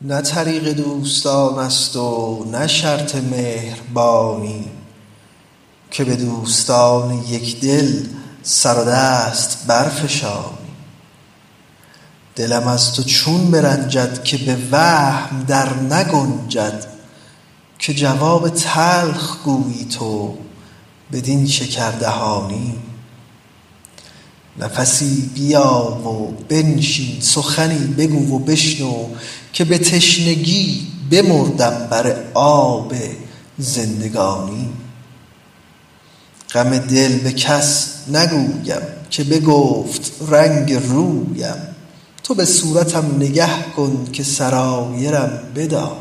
نه طریق دوستان است و نه شرط مهربانی، که به دوستان یک دل سر و دست برفشانی. دلم از تو چون برنجد که به وهم در نگنجد، که جواب تلخ گویی تو بدین شکردهانی. نفسی بیا و بنشین، سخنی بگو و بشنو، که به تشنگی بمردم بر آب زندگانی. غم دل به کس نگویم که بگفت رنگ رویم، تو به صورتم نگه کن که سرایرم بدان.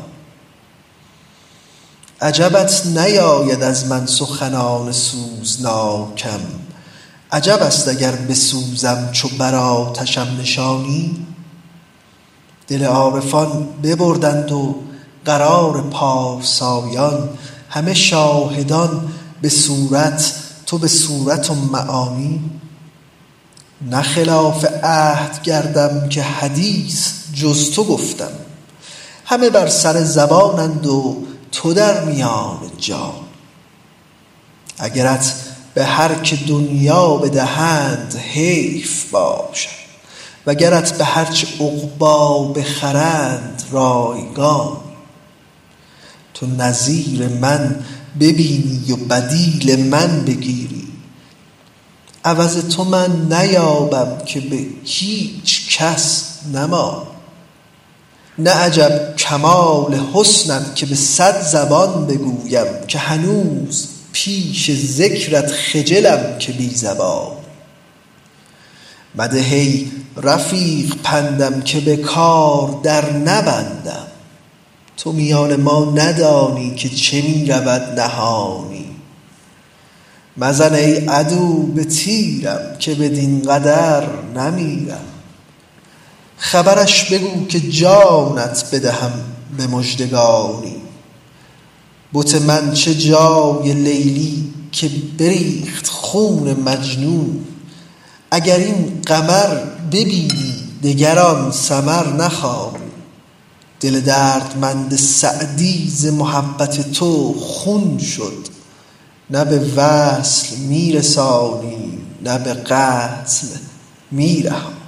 عجبت نیاید از من سخنان سوزناکم، عجب است اگر بسوزم چو بر آتشم نشانی. دل عارفان ببردند و قرار پارسایان، همه شاهدان به صورت تو به صورت و معانی. نه خلاف عهد گردم که حدیث جز تو گفتم، همه بر سر زبانند و تو در میان جان. اگرت به هر که دنیا بدهند حیف باشد، وگرت به هر چه عقبی بخرند رایگان. تو نظیر من ببینی و بدیل من بگیری، عوض تو من نیابم که به هیچ کس نمانی. نه عجب کمال حسنت که به 100 زبان بگویم، که هنوز پیش ذکرت خجلم که بی زبانی. مده ای رفیق پندم که به کار در نبندم، تو میان ما ندانی که چه می رود نهانی. مزن ای عدو به تیرم که بدین قدر نمیرم، خبرش بگو که جانت بدهم به مژدگانی. بت من چه جای لیلی که بریخت خون مجنون، اگر این قمر ببینی دگران سمر نخوانی. دل دردمند سعدی ز محبت تو خون شد، نه به وصل میرسانی نه به قتل میرهانی.